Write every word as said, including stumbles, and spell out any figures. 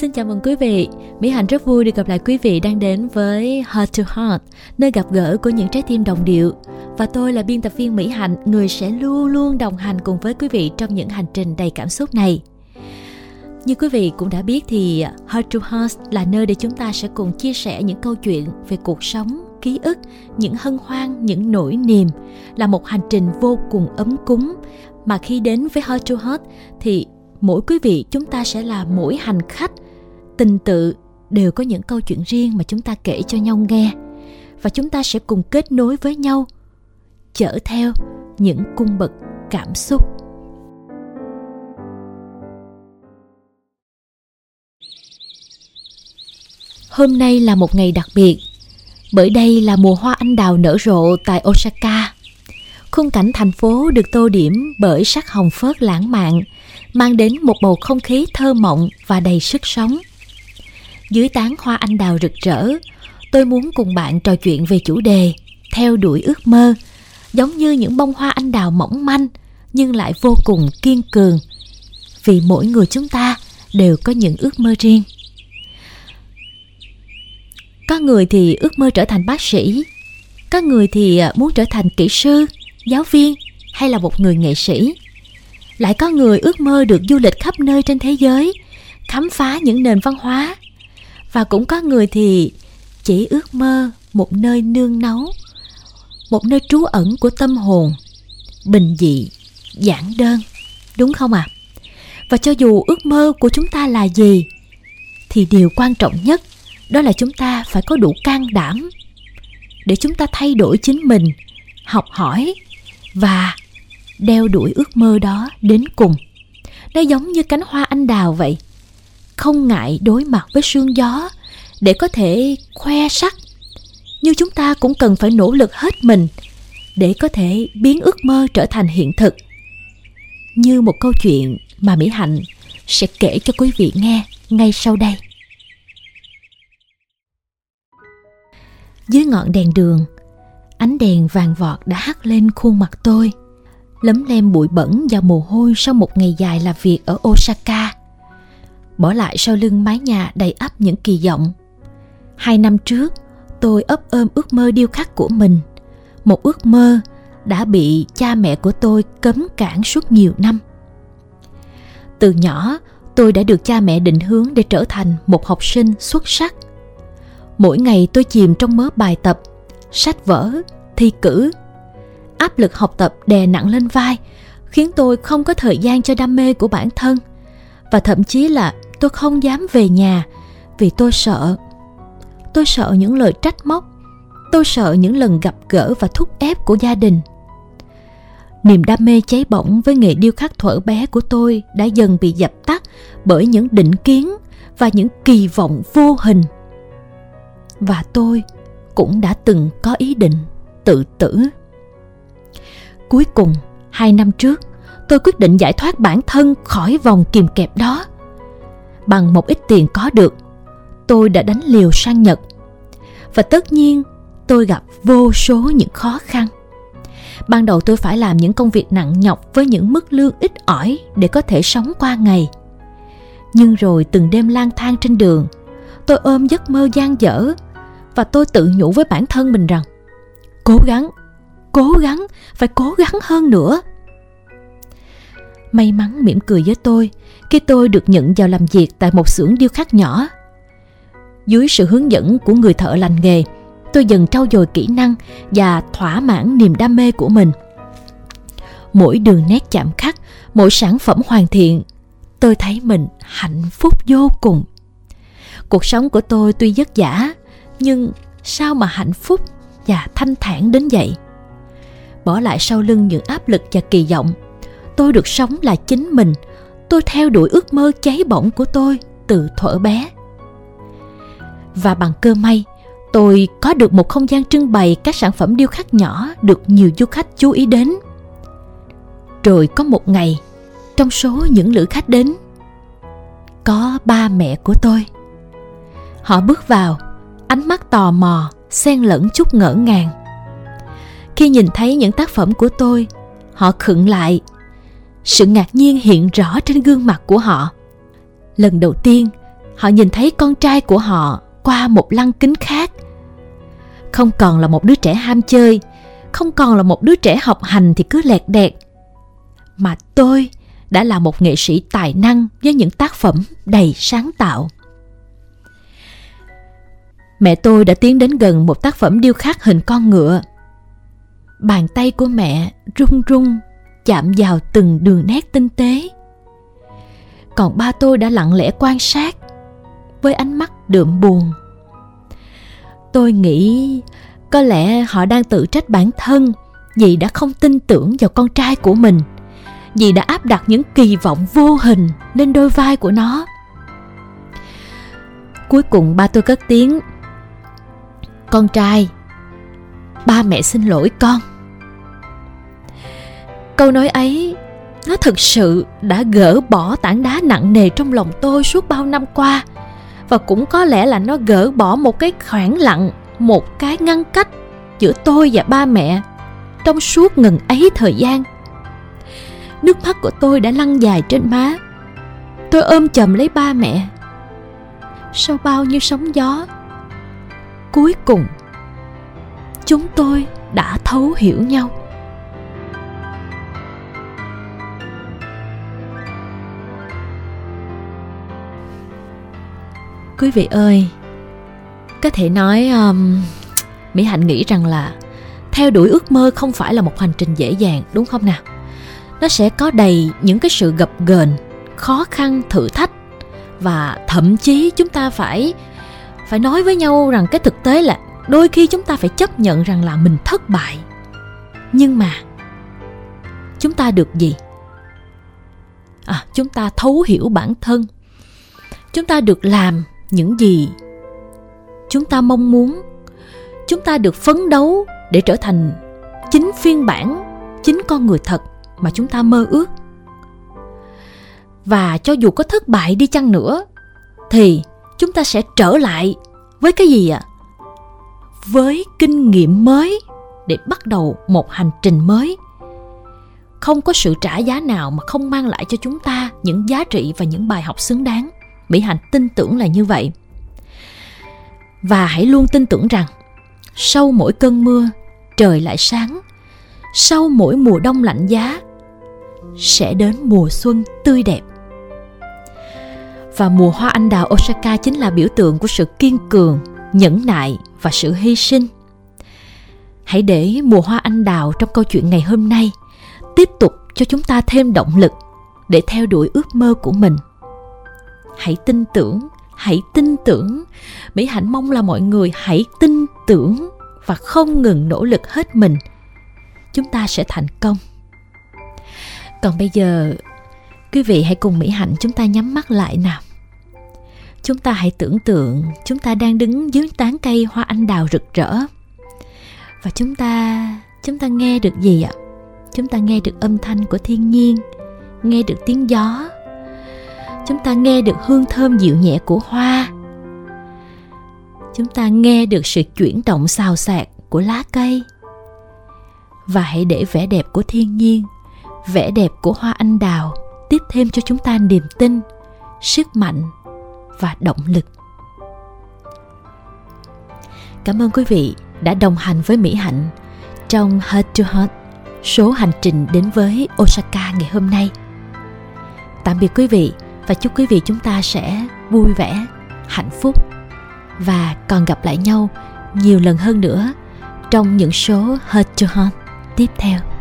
Xin chào mừng quý vị. Mỹ Hạnh rất vui được gặp lại quý vị đang đến với Heart to Heart, nơi gặp gỡ của những trái tim đồng điệu. Và tôi là biên tập viên Mỹ Hạnh, người sẽ luôn luôn đồng hành cùng với quý vị trong những hành trình đầy cảm xúc này. Như quý vị cũng đã biết thì Heart to Heart là nơi để chúng ta sẽ cùng chia sẻ những câu chuyện về cuộc sống, ký ức, những hân hoan, những nỗi niềm. Là một hành trình vô cùng ấm cúng mà khi đến với Heart to Heart thì mỗi quý vị chúng ta sẽ là mỗi hành khách tình tự đều có những câu chuyện riêng mà chúng ta kể cho nhau nghe. Và chúng ta sẽ cùng kết nối với nhau, chở theo những cung bậc cảm xúc. Hôm nay là một ngày đặc biệt, bởi đây là mùa hoa anh đào nở rộ tại Osaka. Khung cảnh thành phố được tô điểm bởi sắc hồng phớt lãng mạn, mang đến một bầu không khí thơ mộng và đầy sức sống. Dưới tán hoa anh đào rực rỡ, tôi muốn cùng bạn trò chuyện về chủ đề theo đuổi ước mơ, giống như những bông hoa anh đào mỏng manh nhưng lại vô cùng kiên cường, vì mỗi người chúng ta đều có những ước mơ riêng. Có người thì ước mơ trở thành bác sĩ, có người thì muốn trở thành kỹ sư, giáo viên hay là một người nghệ sĩ. Lại có người ước mơ được du lịch khắp nơi trên thế giới, khám phá những nền văn hóa. Và cũng có người thì chỉ ước mơ một nơi nương náu, một nơi trú ẩn của tâm hồn, bình dị, giản đơn, đúng không ạ? À? Và cho dù ước mơ của chúng ta là gì, thì điều quan trọng nhất đó là chúng ta phải có đủ can đảm để chúng ta thay đổi chính mình, học hỏi và đeo đuổi ước mơ đó đến cùng. Nó giống như cánh hoa anh đào vậy, không ngại đối mặt với sương gió để có thể khoe sắc. Nhưng chúng ta cũng cần phải nỗ lực hết mình để có thể biến ước mơ trở thành hiện thực. Như một câu chuyện mà Mỹ Hạnh sẽ kể cho quý vị nghe ngay sau đây. Dưới ngọn đèn đường, ánh đèn vàng vọt đã hắt lên khuôn mặt tôi, lấm lem bụi bẩn và mồ hôi sau một ngày dài làm việc ở Osaka, bỏ lại sau lưng mái nhà đầy ắp những kỳ vọng. Hai năm trước, tôi ấp ôm ước mơ điêu khắc của mình, một ước mơ đã bị cha mẹ của tôi cấm cản suốt nhiều năm. Từ nhỏ, tôi đã được cha mẹ định hướng để trở thành một học sinh xuất sắc. Mỗi ngày tôi chìm trong mớ bài tập, sách vở, thi cử. Áp lực học tập đè nặng lên vai, khiến tôi không có thời gian cho đam mê của bản thân. Và thậm chí là tôi không dám về nhà vì tôi sợ. Tôi sợ những lời trách móc. Tôi sợ những lần gặp gỡ và thúc ép của gia đình. Niềm đam mê cháy bỏng với nghề điêu khắc thuở bé của tôi đã dần bị dập tắt bởi những định kiến và những kỳ vọng vô hình. Và tôi cũng đã từng có ý định tự tử. Cuối cùng, hai năm trước, tôi quyết định giải thoát bản thân khỏi vòng kìm kẹp đó. Bằng một ít tiền có được, tôi đã đánh liều sang Nhật. Và tất nhiên, tôi gặp vô số những khó khăn. Ban đầu tôi phải làm những công việc nặng nhọc với những mức lương ít ỏi để có thể sống qua ngày. Nhưng rồi từng đêm lang thang trên đường, tôi ôm giấc mơ dang dở và tôi tự nhủ với bản thân mình rằng cố gắng, cố gắng, phải cố gắng hơn nữa. May mắn mỉm cười với tôi khi tôi được nhận vào làm việc tại một xưởng điêu khắc nhỏ. Dưới sự hướng dẫn của người thợ lành nghề, tôi dần trau dồi kỹ năng và thỏa mãn niềm đam mê của mình. Mỗi đường nét chạm khắc, mỗi sản phẩm hoàn thiện, tôi thấy mình hạnh phúc vô cùng. Cuộc sống của tôi tuy vất vả, nhưng sao mà hạnh phúc và thanh thản đến vậy? Bỏ lại sau lưng những áp lực và kỳ vọng, tôi được sống là chính mình. Tôi theo đuổi ước mơ cháy bỏng của tôi từ thuở bé. Và bằng cơ may, tôi có được một không gian trưng bày các sản phẩm điêu khắc nhỏ được nhiều du khách chú ý đến. Rồi có một ngày, trong số những lữ khách đến, có ba mẹ của tôi. Họ bước vào, ánh mắt tò mò, xen lẫn chút ngỡ ngàng. Khi nhìn thấy những tác phẩm của tôi, họ khựng lại. Sự ngạc nhiên hiện rõ trên gương mặt của họ. Lần đầu tiên, họ nhìn thấy con trai của họ qua một lăng kính khác. Không còn là một đứa trẻ ham chơi, không còn là một đứa trẻ học hành thì cứ lẹt đẹt, mà tôi đã là một nghệ sĩ tài năng với những tác phẩm đầy sáng tạo. Mẹ tôi đã tiến đến gần một tác phẩm điêu khắc hình con ngựa. Bàn tay của mẹ run run chạm vào từng đường nét tinh tế. Còn ba tôi đã lặng lẽ quan sát với ánh mắt đượm buồn. Tôi nghĩ có lẽ họ đang tự trách bản thân vì đã không tin tưởng vào con trai của mình, vì đã áp đặt những kỳ vọng vô hình lên đôi vai của nó. Cuối cùng ba tôi cất tiếng: "Con trai, ba mẹ xin lỗi con." Câu nói ấy nó thực sự đã gỡ bỏ tảng đá nặng nề trong lòng tôi suốt bao năm qua, và cũng có lẽ là nó gỡ bỏ một cái khoảng lặng, một cái ngăn cách giữa tôi và ba mẹ trong suốt ngần ấy thời gian. Nước mắt của tôi đã lăn dài trên má. Tôi ôm chầm lấy ba mẹ. Sau bao nhiêu sóng gió, cuối cùng chúng tôi đã thấu hiểu nhau. Quý vị ơi, có thể nói um, Mỹ Hạnh nghĩ rằng là theo đuổi ước mơ không phải là một hành trình dễ dàng, đúng không nào? Nó sẽ có đầy những cái sự gập ghềnh, khó khăn, thử thách, và thậm chí chúng ta phải phải nói với nhau rằng cái thực tế là đôi khi chúng ta phải chấp nhận rằng là mình thất bại. Nhưng mà chúng ta được gì? À, chúng ta thấu hiểu bản thân. Chúng ta được làm những gì chúng ta mong muốn. Chúng ta được phấn đấu để trở thành chính phiên bản, chính con người thật mà chúng ta mơ ước. Và cho dù có thất bại đi chăng nữa thì chúng ta sẽ trở lại với cái gì ạ? À? Với kinh nghiệm mới để bắt đầu một hành trình mới. Không có sự trả giá nào mà không mang lại cho chúng ta những giá trị và những bài học xứng đáng. Mỹ Hạnh tin tưởng là như vậy. Và hãy luôn tin tưởng rằng sau mỗi cơn mưa, trời lại sáng. Sau mỗi mùa đông lạnh giá, sẽ đến mùa xuân tươi đẹp. Và mùa hoa anh đào Osaka chính là biểu tượng của sự kiên cường, nhẫn nại và sự hy sinh. Hãy để mùa hoa anh đào trong câu chuyện ngày hôm nay tiếp tục cho chúng ta thêm động lực để theo đuổi ước mơ của mình. Hãy tin tưởng, hãy tin tưởng. Mỹ Hạnh mong là mọi người hãy tin tưởng và không ngừng nỗ lực hết mình. Chúng ta sẽ thành công. Còn bây giờ, quý vị hãy cùng Mỹ Hạnh chúng ta nhắm mắt lại nào. Chúng ta hãy tưởng tượng chúng ta đang đứng dưới tán cây hoa anh đào rực rỡ. Và chúng ta, chúng ta nghe được gì ạ? Chúng ta nghe được âm thanh của thiên nhiên, nghe được tiếng gió. Chúng ta nghe được hương thơm dịu nhẹ của hoa. Chúng ta nghe được sự chuyển động xào xạc của lá cây. Và hãy để vẻ đẹp của thiên nhiên, vẻ đẹp của hoa anh đào tiếp thêm cho chúng ta niềm tin, sức mạnh và động lực. Cảm ơn quý vị đã đồng hành với Mỹ Hạnh trong Heart to Heart, số hành trình đến với Osaka ngày hôm nay. Tạm biệt quý vị và chúc quý vị chúng ta sẽ vui vẻ, hạnh phúc và còn gặp lại nhau nhiều lần hơn nữa trong những số Heart to Heart tiếp theo.